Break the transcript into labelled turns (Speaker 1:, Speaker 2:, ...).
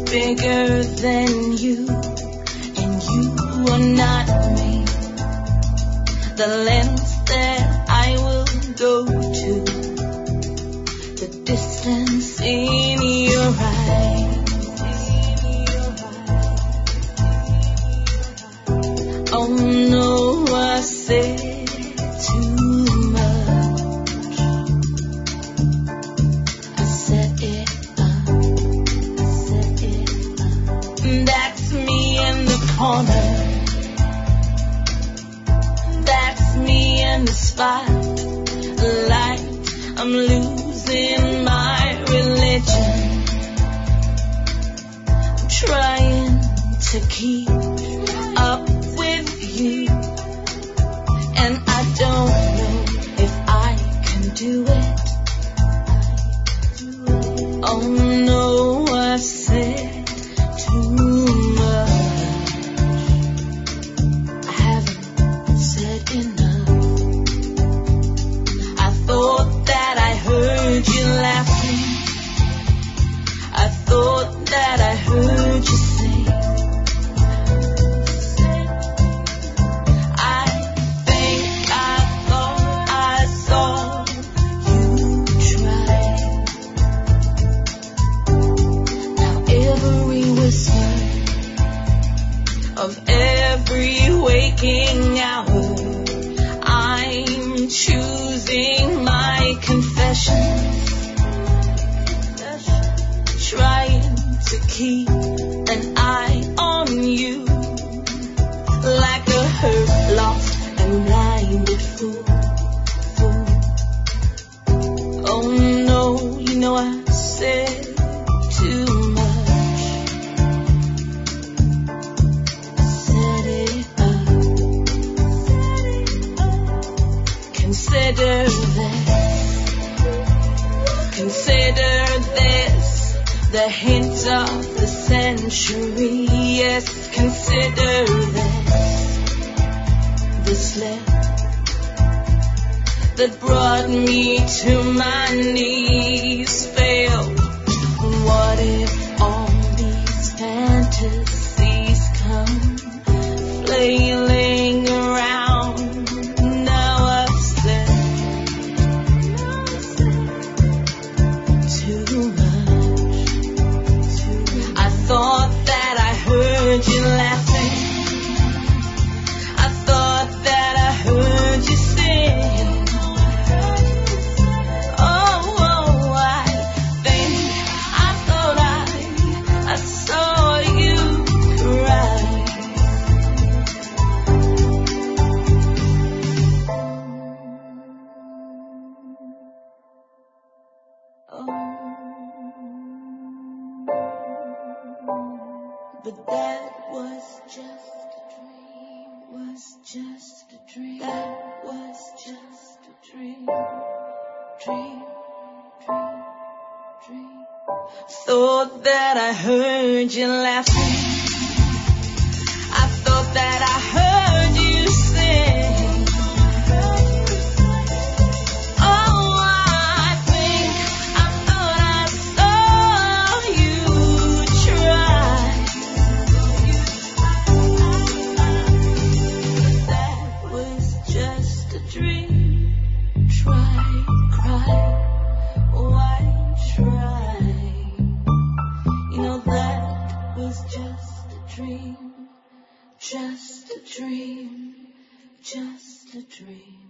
Speaker 1: bigger than you, and you are not me. The lengths that I will go to, the distance in your eyes. Oh no, I said too much. I set it up. That's me in the corner. That's me in the spotlight. I'm losing my religion. I'm trying to keep up with you, and I don't know if I can do it. Oh no, I said too much. I haven't said enough. I thought that I heard you laughing. I thought that I heard you sing. I think I thought I saw you try. Now every whisper of every waking hour, I'm choosing my confessions, trying to keep an eye on you, like a hurt, lost, and blinded fool. Oh no, you know I said too much. Set it up. Consider this, the hint of the century. Yes, consider this, the slip that brought me to my knees failed. What if all these fantasies come flailing around? Now I've said too much. I thought that I heard you laughing. I thought that I heard you sing. Oh, I think I thought I saw you cry. But that was just a dream, was just a dream. That was just a dream, dream. Thought that I heard you laughing. I thought that I heard you sing. Oh, I think I thought I saw you try. That was just a dream. Try, cry, why try? You know that was just a dream, just a dream, just a dream.